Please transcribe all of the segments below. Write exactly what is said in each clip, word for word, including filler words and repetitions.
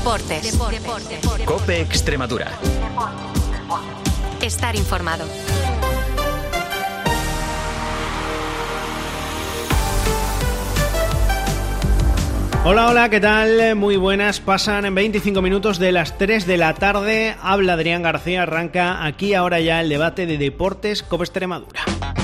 Deportes. Deportes. Deportes. COPE Extremadura. Estar informado. Hola, hola, ¿qué tal? Muy buenas, pasan veinticinco minutos de las tres de la tarde. Habla Adrián García, arranca aquí ahora ya el debate de Deportes COPE Extremadura.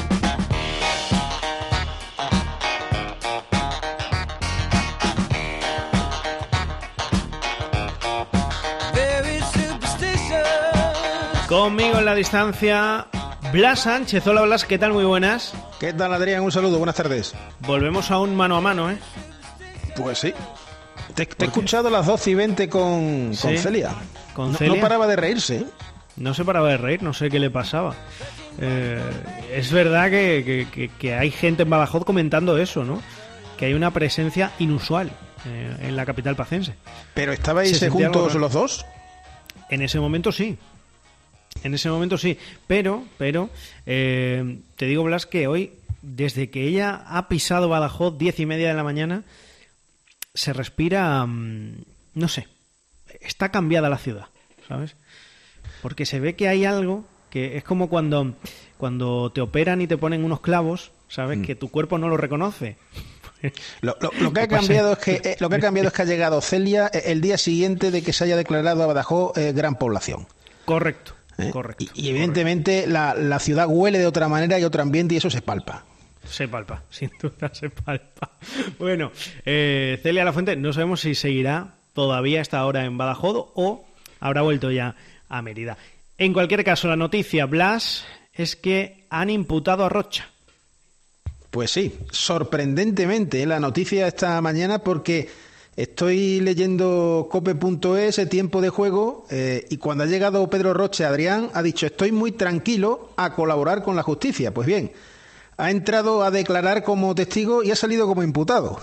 Conmigo en la distancia, Blas Sánchez. Hola, Blas, ¿qué tal? Muy buenas. ¿Qué tal, Adrián? Un saludo, buenas tardes. Volvemos a un mano a mano, ¿eh? Pues sí. Te, te he escuchado a las doce y veinte con, ¿Sí? con Celia. Con no, Celia. No paraba de reírse, ¿eh? No se paraba de reír, no sé qué le pasaba. Eh, es verdad que, que, que, que hay gente en Badajoz comentando eso, ¿no? Que hay una presencia inusual eh, en la capital pacense. ¿Pero estabais juntos los dos? En ese momento sí. En ese momento sí. Pero, pero, eh, te digo, Blas, que hoy, desde que ella ha pisado Badajoz, diez y media de la mañana, se respira, um, no sé, está cambiada la ciudad, ¿sabes? Porque se ve que hay algo que es como cuando, cuando te operan y te ponen unos clavos, ¿sabes? Mm. Que tu cuerpo no lo reconoce. Lo, lo, lo que ha cambiado es que eh, lo que ha cambiado es que ha llegado Celia el día siguiente de que se haya declarado a Badajoz eh, gran población. Correcto. ¿Eh? Correcto, y, y evidentemente correcto. La, la ciudad huele de otra manera y otro ambiente y eso se palpa. Se palpa, sin duda se palpa. Bueno, eh, Celia Lafuente, no sabemos si seguirá todavía a esta hora en Badajoz o habrá vuelto ya a Mérida. En cualquier caso, la noticia, Blas, es que han imputado a Rocha. Pues sí, sorprendentemente, ¿eh? La noticia esta mañana porque estoy leyendo cope punto es, tiempo de juego, eh, y cuando ha llegado Pedro Rocha, Adrián, ha dicho, estoy muy tranquilo a colaborar con la justicia. Pues bien, ha entrado a declarar como testigo y ha salido como imputado.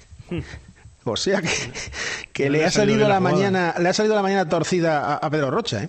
O sea que, que no le, le ha salido la, la mañana, le ha salido la mañana torcida a, a Pedro Rocha, ¿eh?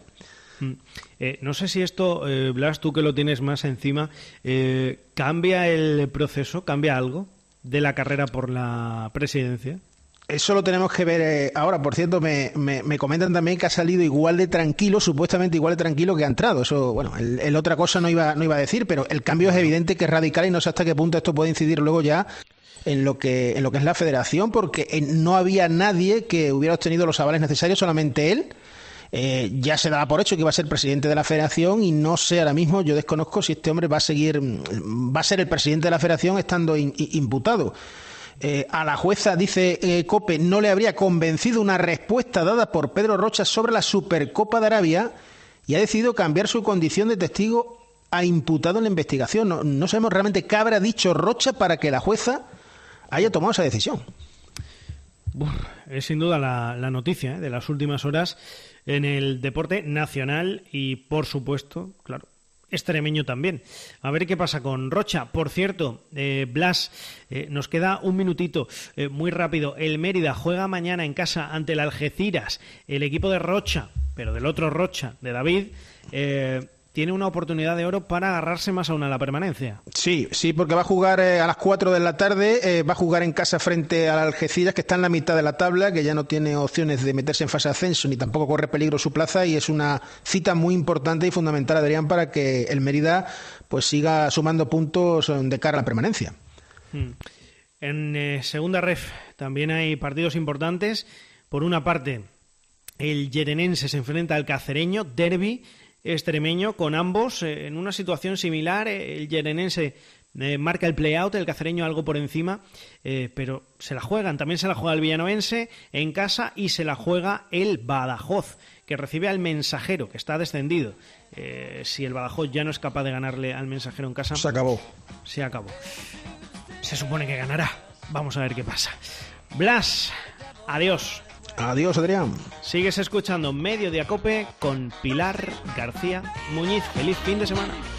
Eh, no sé si esto, eh, Blas, tú que lo tienes más encima, eh, ¿cambia el proceso, cambia algo de la carrera por la presidencia? Eso lo tenemos que ver eh, ahora. Por cierto, me, me, me comentan también que ha salido igual de tranquilo, supuestamente igual de tranquilo que ha entrado. Eso, bueno, el, el otra cosa no iba, no iba a decir, pero el cambio es evidente que es radical y no sé hasta qué punto esto puede incidir luego ya en lo que, en lo que es la federación, porque no había nadie que hubiera obtenido los avales necesarios, solamente él. Eh, ya se daba por hecho que iba a ser presidente de la federación y no sé ahora mismo, yo desconozco si este hombre va a seguir, va a ser el presidente de la federación estando in, in, imputado. Eh, a la jueza, dice eh, COPE, no le habría convencido una respuesta dada por Pedro Rocha sobre la Supercopa de Arabia y ha decidido cambiar su condición de testigo a imputado en la investigación. No, no sabemos realmente qué habrá dicho Rocha para que la jueza haya tomado esa decisión. Uf, es sin duda la, la noticia, ¿eh?, de las últimas horas en el deporte nacional y, por supuesto, claro, extremeño también. A ver qué pasa con Rocha. Por cierto, eh, Blas, eh, nos queda un minutito, eh, muy rápido. El Mérida juega mañana en casa ante el Algeciras. El equipo de Rocha, pero del otro Rocha, de David, eh, tiene una oportunidad de oro para agarrarse más aún a la permanencia. Sí, sí, porque va a jugar eh, a las cuatro de la tarde, eh, va a jugar en casa frente al Algeciras, que está en la mitad de la tabla, que ya no tiene opciones de meterse en fase de ascenso, ni tampoco corre peligro su plaza, y es una cita muy importante y fundamental, Adrián, para que el Mérida pues siga sumando puntos de cara a la permanencia. Hmm. En eh, segunda ref también hay partidos importantes. Por una parte, el Llerenense se enfrenta al Cacereño, derbi extremeño, con ambos eh, en una situación similar. El Llerenense eh, marca el play-out, el Cacereño algo por encima, eh, pero se la juegan. También se la juega el Villanovense en casa y se la juega el Badajoz, que recibe al Mensajero, que está descendido. Eh, si el Badajoz ya no es capaz de ganarle al Mensajero en casa, se acabó. Se acabó. Se supone que ganará. Vamos a ver qué pasa. Blas, adiós. Adiós, Adrián. Sigues escuchando Mediodía Cope con Pilar García Muñiz. Feliz fin de semana.